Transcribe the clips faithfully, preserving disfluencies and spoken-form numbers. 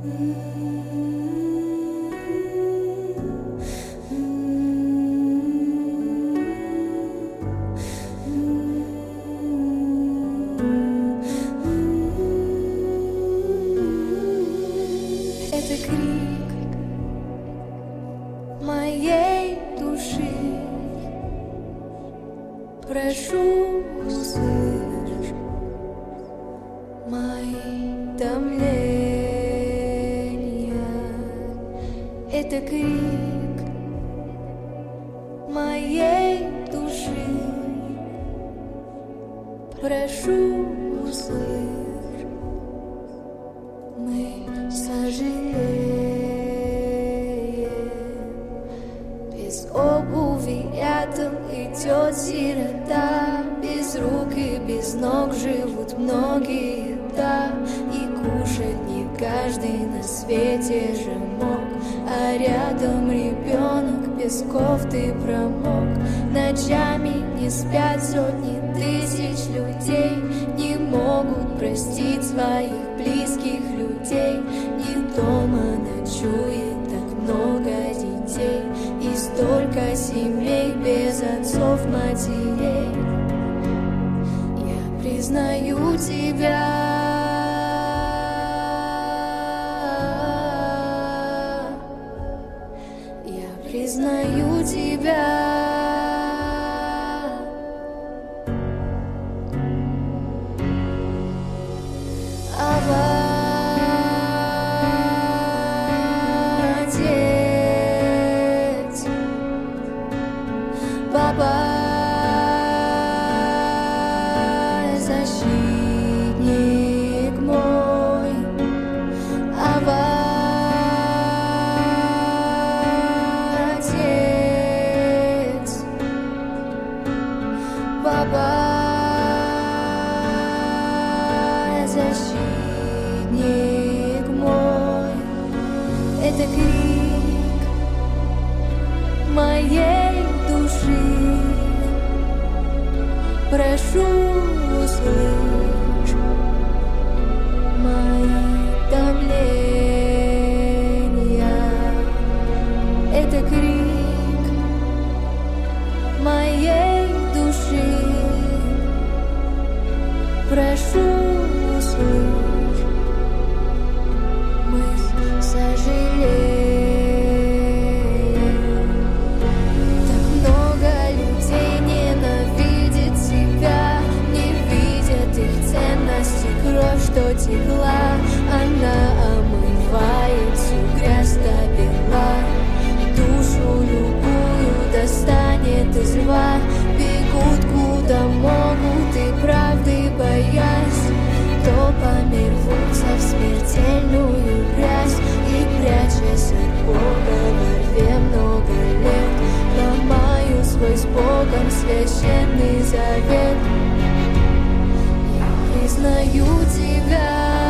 Это крик моей души. Прошу, услышь мои томления. Это крик моей души. Прошу, услышь, мы сожалеем. Без обуви рядом идет сирота. Без рук и без ног живут многие, да. И кушать не каждый на свете же мог. А рядом ребенок без кофты промок. Ночами не спят сотни тысяч людей. Не могут простить своих близких людей. И дома ночует так много детей. И столько семей без отцов, матерей. Я признаю тебя. Я признаю тебя. Отец, папа, защитник мой, Ава, отец, папа, защитник мой. Это крик моей души. Прошу, услышь мои томления. Это крик моей души. Прошу, услышь, мы сожалеем. Так много людей ненавидит тебя, не видят их ценности. Кровь, что текла, она омывает всю грязь до бела. Душу любую достанет из рва. Бегут куда могут и правды боясь. Топами рвутся в смертельную грязь. И прячась от Бога во рве много лет, ломаю свой с Богом священный завет. Я признаю тебя.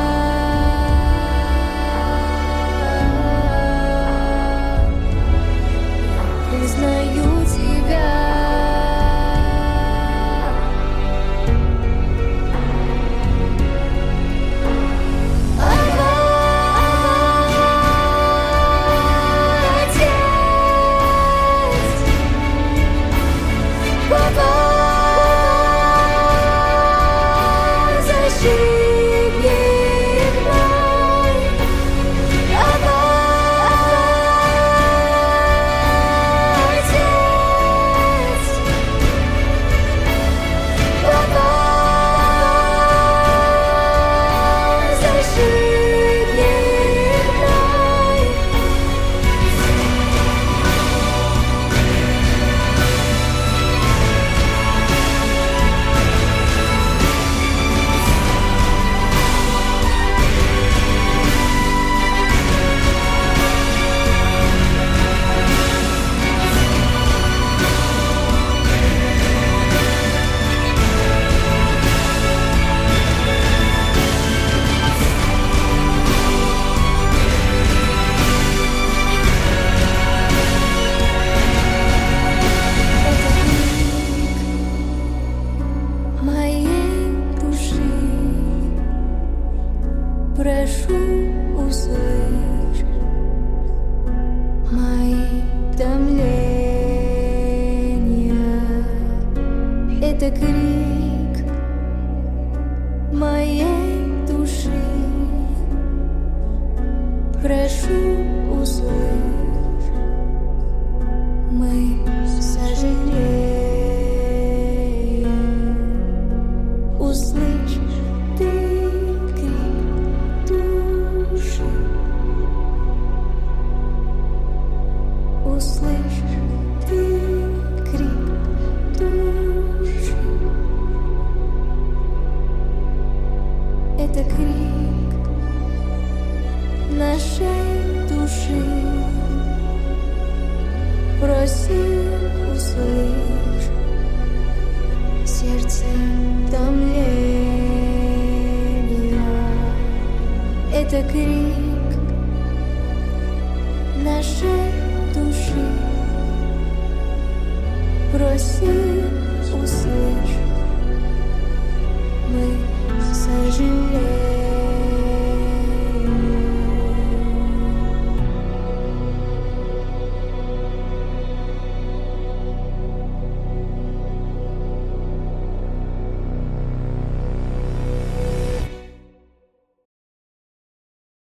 Я признаю тебя. Защитник прошу, услышь мои томления. Это крик моей души. Прошу, услышь, мы сожалеем. Услышь ты крик души. Услышь ты крик души. Это крик нашей души. Просим, услышь сердце томления. Это крик нашей души. Просим, услышь, мы сожалеем.